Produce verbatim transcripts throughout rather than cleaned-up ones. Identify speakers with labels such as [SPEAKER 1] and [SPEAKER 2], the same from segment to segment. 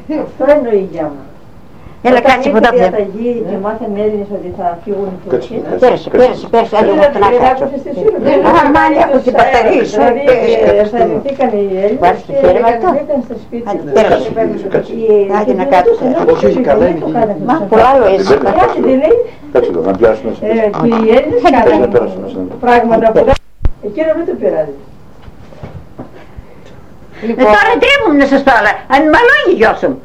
[SPEAKER 1] Αυτό εννοεί η γιαγιά μου.
[SPEAKER 2] Έλα κάτσε που τα
[SPEAKER 1] βλέπω. Όταν ήρθε η διαταγή και μάθαν οι Έλληνες ότι θα φύγουν οι Τούρκοι.
[SPEAKER 2] Πέρασε, πέρασε, πέρασε, άλλο εγώ να κάτσω. Αμά, έχω την παταρή σου.
[SPEAKER 1] Αισθανθήκαν οι Έλληνες και πήγαν στα σπίτια.
[SPEAKER 2] Πέρασε, άντε να κάτσω.
[SPEAKER 3] Όχι, καλά είναι εκεί.
[SPEAKER 2] Μα, πολλά άλλο έτσι.
[SPEAKER 1] Κάτσε τι λέει.
[SPEAKER 3] Κάτσε εδώ, να πιάσουμε.
[SPEAKER 1] Και οι Έλληνες κάνουν πράγματα που εκείνο δεν το πειράζει.
[SPEAKER 2] Τώρα τρέμουν να σας πω, αλλά αν μαλώνει γιος μου.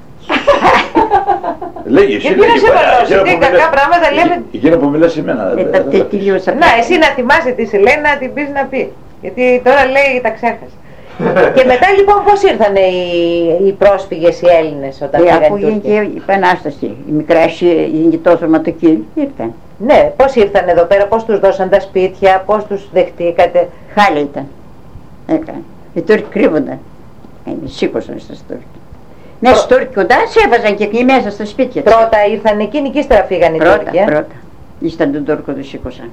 [SPEAKER 3] Λέγε εσύ,
[SPEAKER 4] γιατί να σε βαλώσει, τι κακά πράγματα λέμε.
[SPEAKER 3] Εκείνο που μιλάς εμένα.
[SPEAKER 2] Τελείωσα.
[SPEAKER 4] Να, εσύ να θυμάσαι τι σε λέει, να την πεις να πει. Γιατί τώρα λέει τα ξέχασε. Και μετά λοιπόν πώς ήρθαν οι, οι πρόσφυγες οι Έλληνες όταν πήγαν οι Τούρκοι?
[SPEAKER 2] Αφού γίνεται η Επανάσταση, η μικράση είναι τόσο ματοκύλη, ήρθαν.
[SPEAKER 4] Ναι, πώς ήρθαν εδώ πέρα, πώς τους δώσαν τα σπίτια, πώς τους δεχτήκατε?
[SPEAKER 2] Χάλια ήταν. Έκανε. Οι Τούρκοι κρύβονταν. Σήκωσαν στα Τούρκοι. Ναι, στους Τούρκοι κοντά σε έβαζαν και εκεί μέσα στα σπίτια.
[SPEAKER 4] Πρώτα ήρθαν εκείνοι και ύστερα φύγαν οι
[SPEAKER 2] πρώτα,
[SPEAKER 4] Τούρκοι. Ε?
[SPEAKER 2] Πρώτα, ύσταν τον Τούρκο τους σήκωσαν.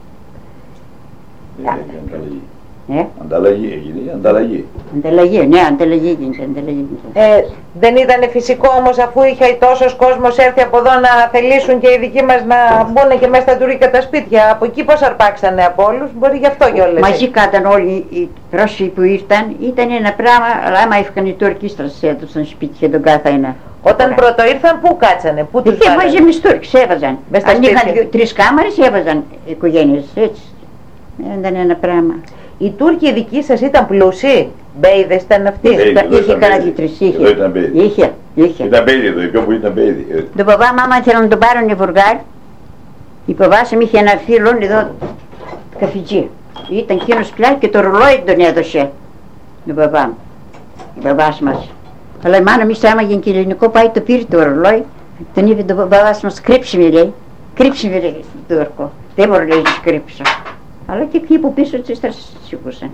[SPEAKER 3] Ε? Ανταλλαγή έγινε, ανταλλαγή.
[SPEAKER 2] Ανταλλαγή, ναι, ανταλλαγή γίνεται, ανταλλαγή γίνεται.
[SPEAKER 4] Ε, δεν ήταν φυσικό όμως, αφού είχε τόσος κόσμος έρθει από εδώ να θελήσουν και οι δικοί μας να μπουν και μέσα στα τουρκικά τα σπίτια? Από εκεί πώς αρπάξανε από όλους? Μπορεί γι' αυτό κιόλας.
[SPEAKER 2] Μαζί κάταν όλοι οι πρόσφυγοι που ήρθαν, ήταν ένα πράγμα, αλλά άμα έφυγαν οι Τούρκοι στρασσέ τους στον σπίτι τον κάθε ένα.
[SPEAKER 4] Όταν πρώτο ήρθαν, πού κάτσανε, πού τους
[SPEAKER 2] βάλανε? Εκεί βάζαμε Τούρκοι, έβαζαν. Αν είχαν τρεις κάμαρες έβαζαν οικογένειες, έτσι. Ήταν ένα πράγμα.
[SPEAKER 4] Οι Τούρκοι οι δικοί σας ήταν πλούσιοι? Μπέιδες ήταν αυτοί?
[SPEAKER 2] Είχε κανένα δύο-τρεις, είχε. Είχε, είχε.
[SPEAKER 3] Ήταν μπέιδι εδώ, η πιο που ήταν μπέιδι.
[SPEAKER 2] Το παπά μάμα ήθελαν να τον πάρουν οι Βουργάροι. Η παπάς μου είχε ένα φίλο εδώ καφιτζή. Ήταν εκείνος πια και το ρολόι τον έδωσε. Τον παπά μου. Η παπάς μας. Αλλά η μάνα μη σάμαγε και ελληνικό, πάει το πήρε το ρολόι. Τον είπε τον παπάς μας, κρύψε με λέει. Κρύψε με λέει τον Τούρκο. Δεν μπορώ λέει να κρύψω. Αλλά και εκεί που πίσω της τα σήκωσαν.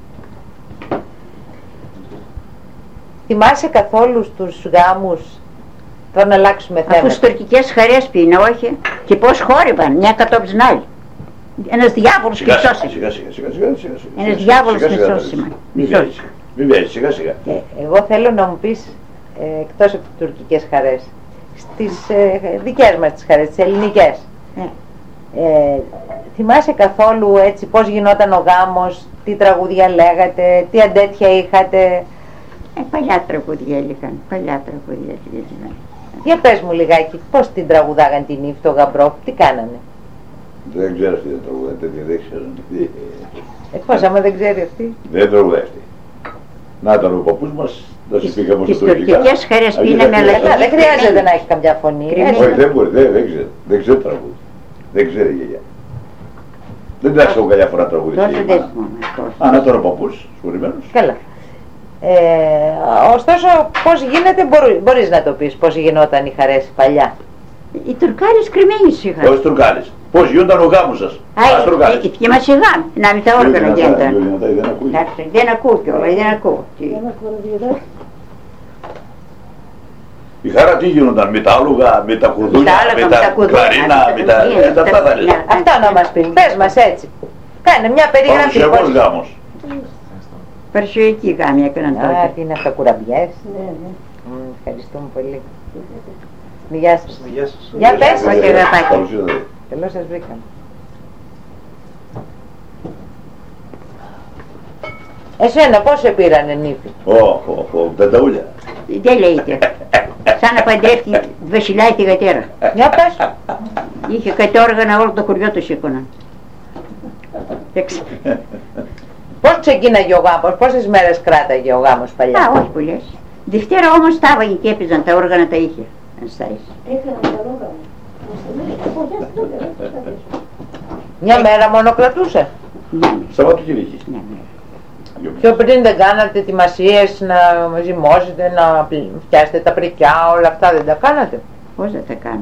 [SPEAKER 4] Θυμάσαι καθόλου στους γάμους, τώρα να αλλάξουμε θέμα?
[SPEAKER 2] Αφού στις τουρκικές χαρές πήγαινε, όχι, και πώς χόρευαν, μια κατόπιν την άλλη. Ένας διάβολος μισός.
[SPEAKER 3] Σιγά σιγά σιγά σιγά.
[SPEAKER 2] Ένας διάβολος μισός σήμαν.
[SPEAKER 3] Μην βιάζεις, σιγά σιγά.
[SPEAKER 4] Εγώ θέλω να μου πεις, ε, εκτός από τις τουρκικές χαρές, στις ε, δικές μας τις χαρές, τις ελληνικές. Ε, θυμάσαι καθόλου έτσι πώς γινόταν ο γάμος, τι τραγούδια λέγατε, τι αντέτια είχατε?
[SPEAKER 2] Ε, παλιά τραγούδια έλεγαν, παλιά τραγούδια έλεγαν.
[SPEAKER 4] Για πες μου λιγάκι, πώς την τραγουδάγαν την ύφη, το γαμπρό, τι κάνανε?
[SPEAKER 3] Δεν ξέρω αυτή δεν τραγουδάει, τέτοια δεν ξέρω.
[SPEAKER 4] Ε, πώς άμα δεν ξέρει αυτή?
[SPEAKER 3] Δεν τραγουδάει αυτή. Να ήταν ο παππούς μας, να σου πήγαμε στο τουρκικά.
[SPEAKER 2] Τις τουρκικές χαρές πήγαμε, αλλά
[SPEAKER 4] δεν χρειάζεται να έχει καμιά φωνή.
[SPEAKER 3] Όχι, δεν μπορεί, δεν ξέρει, δεν ξέρει τραγούδι. Δεν ξέρει η γιαγιά. Δεν την άρχισα καμιά φορά τραγουδιστή.
[SPEAKER 2] Τόσο δεν θυμάμαι.
[SPEAKER 3] Α, να τώρα ο παππούς, σκορυμένος.
[SPEAKER 4] Καλά. Ε, ωστόσο, πώς γίνεται, μπορεί, μπορείς να το πεις, πώς γινόταν οι χαρές παλιά?
[SPEAKER 2] Οι Τουρκάλες κρυμμένες είχαν.
[SPEAKER 3] Όχι Τουρκάλες. Πώς γινόταν ο γάμος σας?
[SPEAKER 2] Α, Τουρκάλες. Οι μας οι γάμοι, να μην τα όργανα γίνονταν. Δεν ακούω κιόλα, δεν ακούω.
[SPEAKER 3] Η χαρά τι γίνονταν, με τα άλογα, με τα κουρδούνια, με τα κλαρίνα, με τα... αυτά θα λες.
[SPEAKER 4] Αυτά να μας πει, πες μας έτσι. Κάνε μια περιγραφή.
[SPEAKER 3] Παρουσιακός γάμος.
[SPEAKER 2] Παρουσιακή γάμη έκαναν τότε.
[SPEAKER 4] Α, τι είναι αυτά, κουραμπιές? Ευχαριστούμε πολύ. Γεια σας. Για πες.
[SPEAKER 2] Όχι αγαπάκι.
[SPEAKER 4] Καλώς σας βρήκαμε. Εσένα πώς σε πήρανε νύφη?
[SPEAKER 3] Ω, ω, ω, τενταούλια.
[SPEAKER 2] Δεν λέγεται. Σαν να παντρεύτηκε βασιλιά τη γατέρα.
[SPEAKER 4] Για πες.
[SPEAKER 2] Είχε κάτι όργανα, όλο το χωριό του σήκωναν.
[SPEAKER 4] Πώς ξεκίναγε ο γάμος, πόσες μέρες κράταγε ο γάμος παλιά?
[SPEAKER 2] Α, όχι πολλές. Δευτέρα όμως τάβαγε και έπαιζαν, τα όργανα τα είχε.
[SPEAKER 1] Έκαναν τα όργανα.
[SPEAKER 4] Μια μέρα μόνο κρατούσε?
[SPEAKER 3] Σαββατοκύριακη.
[SPEAKER 4] Πιο πριν δεν κάνατε ετοιμασίες να ζυμώσετε, να φτιάσετε τα πρικιά, όλα αυτά δεν τα κάνατε?
[SPEAKER 2] Πώς δεν τα κάναμε?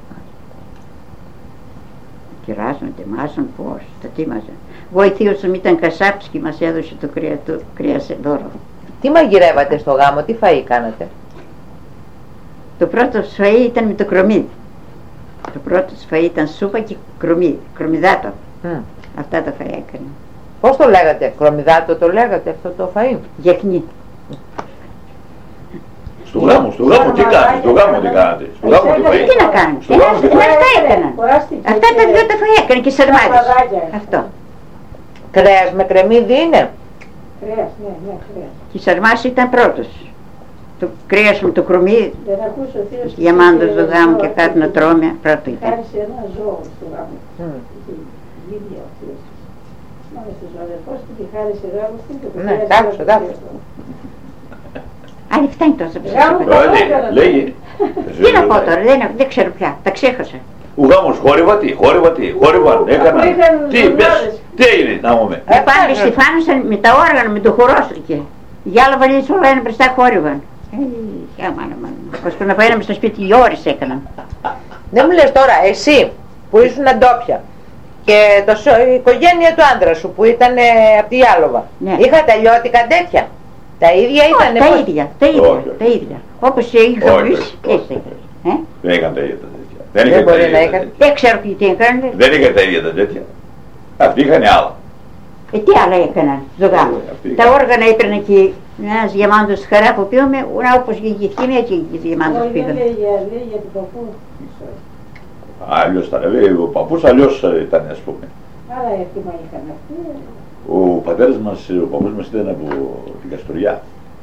[SPEAKER 2] Κυράζαν, τιμάζαν, πώς, τα τίμαζαν. Βοηθίος μου ήταν κασάπης και μας έδωσε το κρέα του, κρέα σε δώρο.
[SPEAKER 4] Τι μαγειρεύατε στο γάμο, τι φαΐ κάνατε?
[SPEAKER 2] Το πρώτο φαΐ ήταν με το κρομίδι. Το πρώτο φαΐ ήταν σούπα και κρομίδι, κρομιδάτο. Mm. Αυτά τα φαΐ έκανε.
[SPEAKER 4] Πώς το λέγατε, κρομιδάτο το λέγατε αυτό το φαΐ?
[SPEAKER 2] Γεκνή.
[SPEAKER 3] Στο γάμο, στο γάμο τι κάνετε, στο γάμο τι κάνετε. Στο γάμο τι
[SPEAKER 2] Τι να κάνουν, αυτά έκαναν. Αυτά τα δυο τα φαγιά έκαναν και οι σαρμάδες. Αυτό.
[SPEAKER 4] Κρέας με κρεμμύδι είναι.
[SPEAKER 1] Κρέας, ναι, ναι, κρέας.
[SPEAKER 2] Και η σαρμάς ήταν πρώτος. Το κρέας με το κρομί,
[SPEAKER 1] Δεν ακούσω ο θείος
[SPEAKER 2] διαμάντος στο γάμο και κάτι να τρώμε, πρώτο ήταν.
[SPEAKER 1] χάρισε ένα ζώο στο γάμο. Είχε γύμνια ο θείος. Μόνο στους αδερφός του και χάρισε γάμο στην και το
[SPEAKER 4] Ναι,
[SPEAKER 1] κρέας
[SPEAKER 4] τ' άκουσα, τ'
[SPEAKER 1] ήταν
[SPEAKER 4] άκουσα.
[SPEAKER 1] το
[SPEAKER 2] Άλλη φτάνει τόσο που σας
[SPEAKER 1] Γάμο
[SPEAKER 2] είπα.
[SPEAKER 3] Λέγε, λέγε.
[SPEAKER 2] Τι να πω τώρα, δεν, δεν ξέρω πια, τα ξέχασα.
[SPEAKER 3] Ο γάμος χόρευα τι, χόρευα τι, χόρευαν, έκαναν. Τι, πες, τι έγινε, να πούμε.
[SPEAKER 2] Ε, πάνε στη Φάνουσα με τα όργανα, με το χορόστρικε. Οι άλλοι βαλίτσες όλα ένα μπροστά χόρευαν. Ε, για μάνα μάνα. Ώσπου να παίναμε στο σπίτι, οι ώρες έκαναν.
[SPEAKER 4] Δεν μου λες τώρα, εσύ που ήσουν ντόπια και το, σο- η οικογένεια του άντρα σου που ήταν ε, από τη Άλοβα,
[SPEAKER 2] Ναι.
[SPEAKER 4] είχατε αλλιώτικα τέτοια. Τα ίδια
[SPEAKER 2] Όχι,
[SPEAKER 4] ήταν.
[SPEAKER 2] τα ίδια, τα ίδια,
[SPEAKER 3] Όχι, όχι.
[SPEAKER 2] τα ίδια. Όπως είχα
[SPEAKER 3] Όχι,
[SPEAKER 2] εμείς,
[SPEAKER 3] όχι,
[SPEAKER 2] έτσι
[SPEAKER 3] όχι.
[SPEAKER 2] έκανες. Ε?
[SPEAKER 3] Δεν έκαναν τα ίδια τα τέτοια.
[SPEAKER 4] Δεν
[SPEAKER 3] είχαν τα
[SPEAKER 4] μπορεί
[SPEAKER 3] ίδια
[SPEAKER 4] να
[SPEAKER 3] τα
[SPEAKER 4] έκανε.
[SPEAKER 3] τέτοια.
[SPEAKER 2] Δεν ξέρω τι έκαναν.
[SPEAKER 3] Δεν είχαν τα ίδια τα τέτοια. Αυτοί είχαν άλλα.
[SPEAKER 2] Ε, τι άλλα έκαναν στο γάμο.
[SPEAKER 3] Ε, αυτοί
[SPEAKER 2] Τα
[SPEAKER 3] έκαναν.
[SPEAKER 2] όργανα έπαιρνε και ένας γεμάτος χαρά που πήγαμε, ουνα όπως γεννηθήκε με έτσι γεμάτος
[SPEAKER 1] Όχι, δεν
[SPEAKER 2] πήγαμε.
[SPEAKER 1] λέει για, λέει για τον παππού.
[SPEAKER 3] Αλλιώς ήταν, βέβαια, ο παππούς αλλιώς ήταν, ας πούμε.
[SPEAKER 1] Άλλα έθιμα είχαν αυτοί.
[SPEAKER 3] Ο πατέρας μας, ο παππούς μας ήταν από την Καστοριά.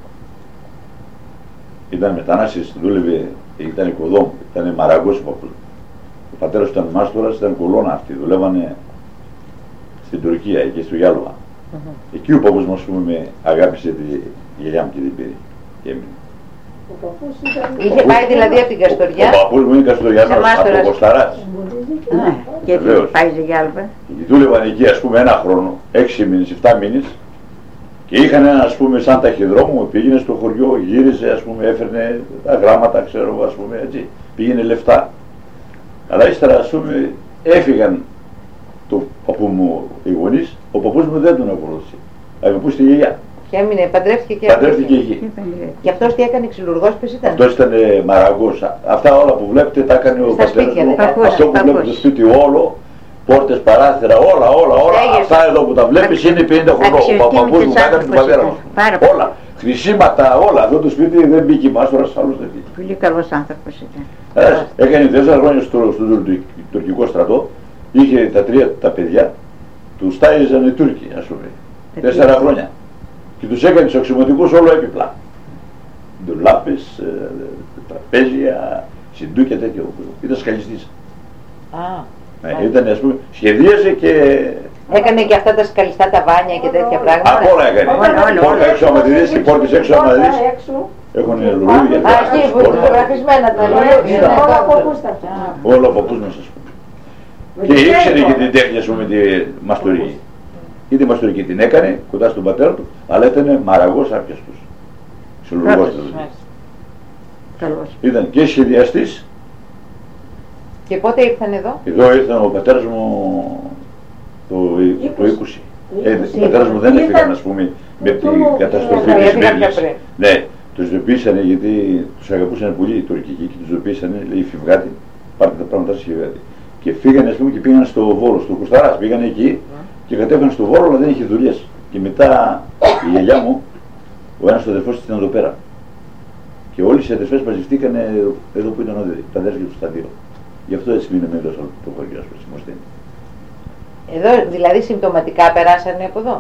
[SPEAKER 3] Ήταν μετανάστης, δούλευε, ήταν οικοδόμου, ήταν μαραγκός ο παππούς. Ο πατέρας ήταν μάστορας, ήταν κολόνα αυτοί, δουλεύανε στην Τουρκία, εκεί στο Γιάλοβα. Εκεί ο παππούς μας, ας πούμε, με αγάπησε τη γιαγιά μου και την πήρε και έμεινε.
[SPEAKER 1] Ο παππούς ήταν...
[SPEAKER 4] Είχε πάει δηλαδή από την Καστοριά.
[SPEAKER 3] Ο παππούς μου είναι Καστοριανός,
[SPEAKER 4] Σε μάστορας.
[SPEAKER 3] από Κοσταράς.
[SPEAKER 2] Ναι, και έτσι
[SPEAKER 3] Βεβαίως.
[SPEAKER 2] πάει σε Γιάλβα.
[SPEAKER 3] Δούλευαν εκεί, ας πούμε, ένα χρόνο, έξι μήνες, εφτά μήνες και είχαν ένα, ας πούμε, σαν ταχυδρόμο, πήγαινε στο χωριό, γύριζε, ας πούμε, έφερνε τα γράμματα, ξέρω, ας πούμε, έτσι, πήγαινε λεφτά. Αλλά ύστερα, ας πούμε, έφυγαν το παππού μου οι γονείς, ο παππούς μου δεν τον ακολούθησε. Αγαπούσε τη γιαγιά,
[SPEAKER 4] Και έμεινε, παντρεύτηκε και
[SPEAKER 3] παντρεύτηκε
[SPEAKER 4] έφυγε.
[SPEAKER 3] εκεί.
[SPEAKER 4] Και αυτός τι έκανε, ξυλουργός, ποιος ήταν.
[SPEAKER 3] Αυτός ήταν ε, μαραγκός. Αυτά όλα που βλέπετε τα έκανε ο
[SPEAKER 4] Στα
[SPEAKER 3] πατέρας
[SPEAKER 4] σπίτια,
[SPEAKER 3] μου.
[SPEAKER 4] δεν
[SPEAKER 2] παππούς,
[SPEAKER 3] Αυτό που βλέπετε
[SPEAKER 2] παππούς.
[SPEAKER 3] στο σπίτι όλο, πόρτες, παράθυρα, όλα, όλα, όλα.
[SPEAKER 4] Στέγες.
[SPEAKER 3] Αυτά εδώ που τα βλέπεις είναι πενήντα χρονών. Ο παππούς μου τα έκανε του πατέρα μου.
[SPEAKER 2] Πάρα πολύ.
[SPEAKER 3] Όλα. Χρυσίματα, όλα. Αυτό το σπίτι δεν μπήκε μάστορας, άλλος δεν μπήκε.
[SPEAKER 2] Πολύ καλός άνθρωπος ήταν.
[SPEAKER 3] Ε, Έκανε τέσσερα χρόνια στο, στο τουρκ- τουρκικό στρατό. Είχε τα τρία τα παιδιά. Τους τάιζαν οι Τούρκοι, ας πούμε. Τέσσερα χρόνια. Και τους έκανε τους αξιωματικούς όλο έπιπλα. Ντουλάπες, ε, τραπέζια, συντούκια τέτοιο. Ήταν σκαλιστής.
[SPEAKER 4] Α,
[SPEAKER 3] Ναι, ήταν, ας πούμε, σχεδίασε και
[SPEAKER 4] έκανε και αυτά τα σκαλιστά τα βάνια και τέτοια πράγματα.
[SPEAKER 3] απ' όλα έκανε.
[SPEAKER 2] Όλα, όλα,
[SPEAKER 3] Πόρτα
[SPEAKER 2] όλα.
[SPEAKER 3] έξω άμα τη δεις, οι πόρτες έξω άμα τη δεις.
[SPEAKER 1] έξω.
[SPEAKER 3] Έχουν λουλούδια,
[SPEAKER 4] Α, εκεί που είναι φωτογραφισμένα τα λουλούδια.
[SPEAKER 1] Όλα από πού στα αυτά.
[SPEAKER 3] όλα από πούς μας, ας πούμε. Και ήξερε και την τέχνη, ας πούμε, τη μαστορική. Και τη μαστορική την έκανε κοντά στον πατέρα του, αλλά ήταν μαραγός άπιαστος. Συλλογός
[SPEAKER 2] Πρώτος,
[SPEAKER 3] δηλαδή.
[SPEAKER 2] Καλός.
[SPEAKER 3] Ήταν και σχεδιαστής.
[SPEAKER 4] Και πότε ήρθαν εδώ.
[SPEAKER 3] Εδώ ήρθαν ο πατέρας μου το, το είκοσι. Ε, ο πατέρας μου δεν
[SPEAKER 1] Ήταν-
[SPEAKER 3] έφυγαν, ας πούμε, με την
[SPEAKER 1] του-
[SPEAKER 3] καταστροφή
[SPEAKER 4] ε,
[SPEAKER 3] της
[SPEAKER 4] έφυγαν πιο
[SPEAKER 3] Μύρνης.
[SPEAKER 4] πριν.
[SPEAKER 3] Ναι, τους ειδοποίησανε γιατί τους αγαπούσαν πολύ οι Τουρκικοί και τους ειδοποίησανε, λέει, φιβγάτη, πάρτε τα πράγματα σας φιβγάτη. Και φύγανε, ας πούμε, και πήγαν στο Βόλο, στο Κουσταράς, πήγανε εκεί και κατέφυγαν στο Βόλο, αλλά δεν είχε δουλειές. Και μετά η γιαγιά μου, ο ένας αδερφός της ήταν εδώ πέρα. Και όλες οι αδερφές μαζευτήκανε εδώ που ήταν όλοι, τα αδέρφια τους τα δύο. Γι' αυτό έτσι μείναμε εδώ στο το χωριό, ας πούμε, στη Μοσθένη.
[SPEAKER 4] Εδώ δηλαδή συμπτωματικά περάσανε από εδώ.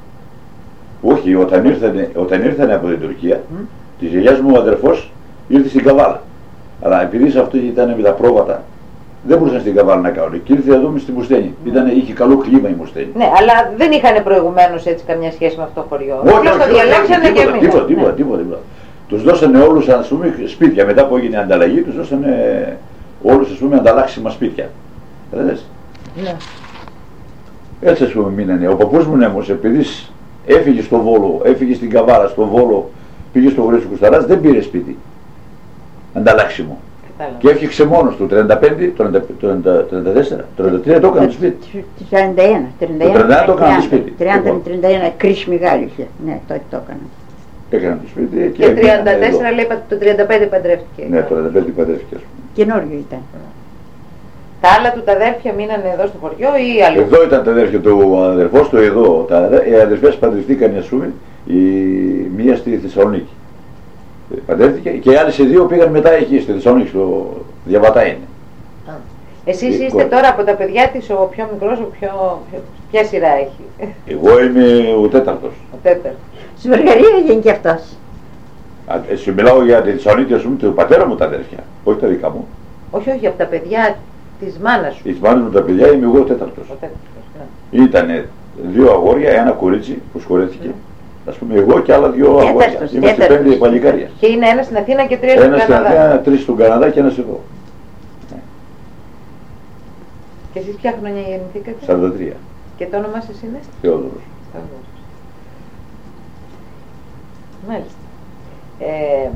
[SPEAKER 3] Όχι, όταν ήρθανε, όταν ήρθανε από την Τουρκία, mm. της γιαγιάς μου ο αδερφός ήρθε στην Καβάλα. Αλλά επειδή σε αυτό ήταν με τα πρόβατα, δεν μπορούσαν στην Καβάλα να κάνουν. Και ήρθε εδώ με στη Μοσθένη. Ήτανε, είχε καλό κλίμα η Μοσθένη.
[SPEAKER 4] Ναι, αλλά δεν είχαν προηγουμένως έτσι καμιά σχέση με αυτό το χωριό.
[SPEAKER 3] Όχι,
[SPEAKER 4] Απλώς
[SPEAKER 3] όχι,
[SPEAKER 4] το
[SPEAKER 3] όχι,
[SPEAKER 4] διαλέξανε και
[SPEAKER 3] τίποτα,
[SPEAKER 4] μείναν.
[SPEAKER 3] τίποτα, τίποτα, τίποτα, τίποτα. Τους δώσανε όλους, ας πούμε, σπίτια. Μετά που έγινε ανταλλαγή, τους δώσανε όλους, ας πούμε, ανταλλάξιμα σπίτια. Κατάλαβες.
[SPEAKER 4] Ναι.
[SPEAKER 3] Έτσι, ας πούμε, μείνανε. Ο παππούς μου όμως, επειδή έφυγε στο Βόλο, έφυγε στην Καβάλα, στο Βόλο, πήγε στο χωριό του Κουσταράς, δεν πήρε σπίτι. Ανταλλάξιμο.
[SPEAKER 4] Κατάλαβα.
[SPEAKER 3] Και έφτιαξε μόνος του, τριάντα πέντε, τριάντα τέσσερα, τριάντα τρία το έκανε το σπίτι.
[SPEAKER 2] τριάντα ένα, τριάντα ένα,
[SPEAKER 3] Το τριάντα ένα το έκανα το σπίτι.
[SPEAKER 2] τριάντα με
[SPEAKER 3] Λοιπόν.
[SPEAKER 2] τριάντα ένα, κρίση μεγάλη είχε. Ναι, τότε το έκανα.
[SPEAKER 3] Έκανε το σπίτι και,
[SPEAKER 4] Και
[SPEAKER 3] έμεινε
[SPEAKER 4] τριάντα τέσσερα
[SPEAKER 3] εδώ.
[SPEAKER 4] λέει το τριάντα πέντε παντρεύτηκε.
[SPEAKER 3] Ναι, το τριάντα πέντε παντρεύτηκε, ας πούμε.
[SPEAKER 2] Καινούριο ήταν.
[SPEAKER 4] Τα άλλα του τα αδέρφια μείνανε εδώ στο χωριό ή αλλού.
[SPEAKER 3] Εδώ ήταν τα αδέρφια του αδερφός του, εδώ. Τα, οι αδερφές παντρευτήκαν, ας πούμε, η μία στη Θεσσαλονίκη. Παντρεύτηκε και οι άλλοι σε δύο πήγαν μετά εκεί στη Θεσσαλονίκη, στο Διαβατά είναι.
[SPEAKER 4] Εσείς είστε τώρα από τα παιδιά της ο πιο μικρός, ο πιο... ποια σειρά έχει?
[SPEAKER 3] Εγώ είμαι ο τέταρτος.
[SPEAKER 4] Ο τέταρτος.
[SPEAKER 2] Στη Βουλγαρία έγινε και αυτός.
[SPEAKER 3] Σου μιλάω για τη Θεσσαλονίκη, ας πούμε, του πατέρα μου τα αδέρφια, όχι τα δικά μου.
[SPEAKER 4] Όχι, όχι, από τα παιδιά της μάνας σου.
[SPEAKER 3] Της μάνας μου τα παιδιά είμαι εγώ ο τέταρτος.
[SPEAKER 4] Ο τέταρτος, ναι.
[SPEAKER 3] Ήτανε δύο αγόρια, ένα κορίτσι που σχολέθηκε. Ας πούμε εγώ και άλλα δύο αγόρια.
[SPEAKER 2] Τέταρτος,
[SPEAKER 3] Είμαστε
[SPEAKER 2] τέταρτος.
[SPEAKER 3] πέντε παλικάρια.
[SPEAKER 4] Και είναι ένα στην Αθήνα και τρία στον
[SPEAKER 3] Ένα στην
[SPEAKER 4] Καναδά.
[SPEAKER 3] Αθήνα, τρεις στον Καναδά και ένας εδώ.
[SPEAKER 4] Και εσείς ποια χρονιά γεννηθήκατε?
[SPEAKER 3] σαράντα τρία.
[SPEAKER 4] Και το όνομά σας είναι?
[SPEAKER 3] Θεόδωρος.
[SPEAKER 4] Θεόδωρος. Μάλιστα. Ε,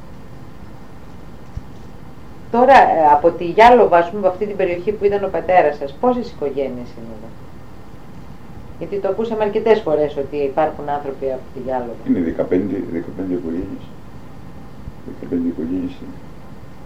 [SPEAKER 4] τώρα ε, από τη Γιάλοβα, ας πούμε, από αυτή την περιοχή που ήταν ο πατέρας σας, πόσες οικογένειες είναι εδώ? Γιατί το ακούσαμε αρκετές φορές ότι υπάρχουν άνθρωποι από τη Γιάλοβα.
[SPEAKER 3] Είναι δεκαπέντε, δεκαπέντε οικογένειες. δεκαπέντε οικογένειες είναι.